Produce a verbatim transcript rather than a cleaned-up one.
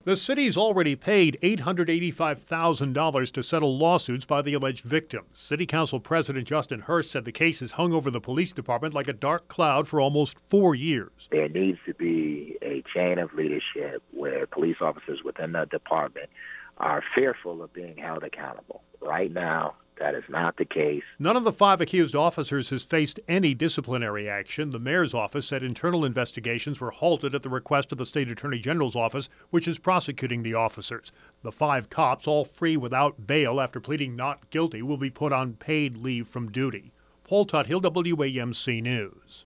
The city's already paid eight hundred eighty-five thousand dollars to settle lawsuits by the alleged victims. City Council President Justin Hurst said the case has hung over the police department like a dark cloud for almost four years. There needs to be a chain of leadership where police officers within the department are fearful of being held accountable. Right now, that is not the case. None of the five accused officers has faced any disciplinary action. The mayor's office said internal investigations were halted at the request of the state attorney general's office, which is prosecuting the officers. The five cops, all free without bail after pleading not guilty, will be put on paid leave from duty. Paul Tuthill, W A M C News.